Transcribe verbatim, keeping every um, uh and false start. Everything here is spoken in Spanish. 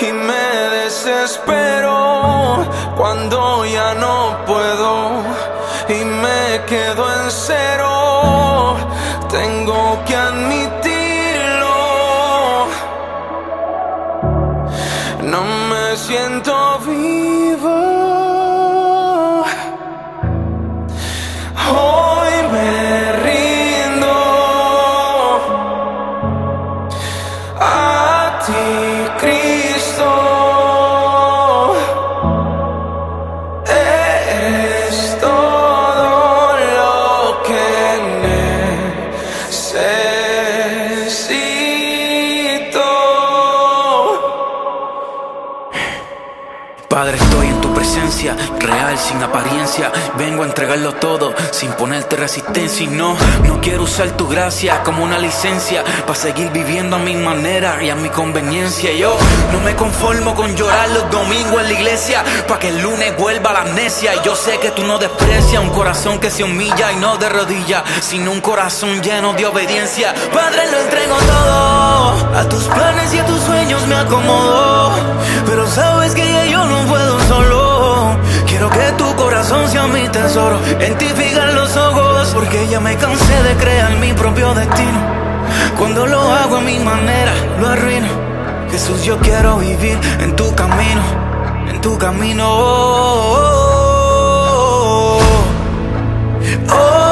y me desespero cuando ya no puedo y me quedo en cero. Tengo que admitirlo, no me siento vivo. Hoy me rindo a ti, Cristo. Eres todo lo que necesito. Padre, estoy en tu presencia, real, sin apariencia. Vengo a entregarlo todo, sin ponerte resistencia. Y no, no quiero usar tu gracia como una licencia para seguir viviendo a mi manera y a mi conveniencia. Yo no me conformo con llorar los domingos en la iglesia para que el lunes vuelva la amnesia. Y yo sé que tú no desprecias un corazón que se humilla y no de rodillas, sino un corazón lleno de obediencia. Padre, lo entrego todo, a tus planes y a tus sueños me acomodo, pero sabes que ya yo no puedo solo. Quiero que tu corazón sea mi tesoro, en ti fijar los ojos, porque ya me cansé de crear mi propio destino. Cuando lo hago a mi manera, lo arruino. Jesús, yo quiero vivir en tu camino, en tu camino. Oh, oh, oh.